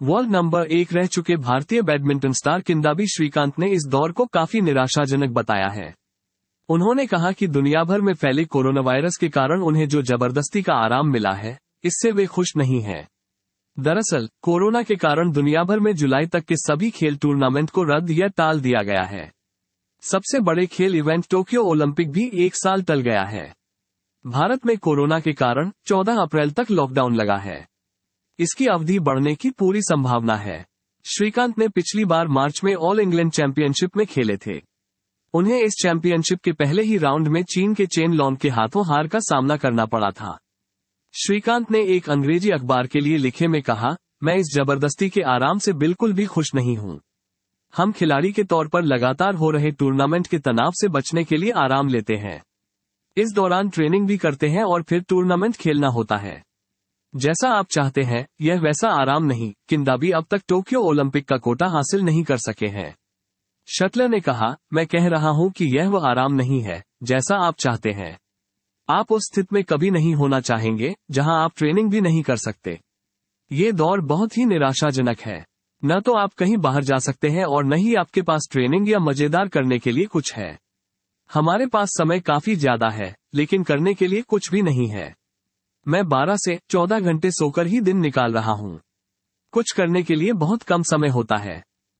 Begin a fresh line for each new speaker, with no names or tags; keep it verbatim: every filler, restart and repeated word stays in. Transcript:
World number एक रह चुके भारतीय बैडमिंटन स्टार किदांबी श्रीकांत ने इस दौर को काफी निराशाजनक बताया है। उन्होंने कहा कि दुनिया भर में फैले कोरोना वायरस के कारण उन्हें जो जबरदस्ती का आराम मिला है, इससे वे खुश नहीं हैं। दरअसल कोरोना के कारण दुनिया भर में जुलाई तक के सभी खेल टूर्नामेंट को रद्द या टाल दिया गया है। सबसे बड़े खेल इवेंट टोक्यो ओलंपिक भी एक साल टल गया है। भारत में कोरोना के कारण चौदह अप्रैल तक लॉकडाउन लगा है। इसकी अवधि बढ़ने की पूरी संभावना है। श्रीकांत ने पिछली बार मार्च में ऑल इंग्लैंड चैंपियनशिप में खेले थे। उन्हें इस चैंपियनशिप के पहले ही राउंड में चीन के चेन लॉन्ग के हाथों हार का सामना करना पड़ा था। श्रीकांत ने एक अंग्रेजी अखबार के लिए लिखे में कहा, मैं इस जबरदस्ती के आराम से बिल्कुल भी खुश नहीं हूं। हम खिलाड़ी के तौर पर लगातार हो रहे टूर्नामेंट के तनाव से बचने के लिए आराम लेते हैं। इस दौरान ट्रेनिंग भी करते हैं और फिर टूर्नामेंट खेलना होता है। जैसा आप चाहते हैं, यह वैसा आराम नहीं। किदांबी अब तक टोक्यो ओलंपिक का कोटा हासिल नहीं कर सके हैं। शटलर ने कहा, मैं कह रहा हूं कि यह वह आराम नहीं है जैसा आप चाहते हैं। आप उस स्थिति में कभी नहीं होना चाहेंगे जहां आप ट्रेनिंग भी नहीं कर सकते। ये दौर बहुत ही निराशाजनक है। न तो आप कहीं बाहर जा सकते हैं और न ही आपके पास ट्रेनिंग या मजेदार करने के लिए कुछ है। हमारे पास समय काफी ज्यादा है, लेकिन करने के लिए कुछ भी नहीं है। मैं बारह से चौदह घंटे सोकर ही दिन निकाल रहा हूं। कुछ करने के लिए बहुत कम समय होता है।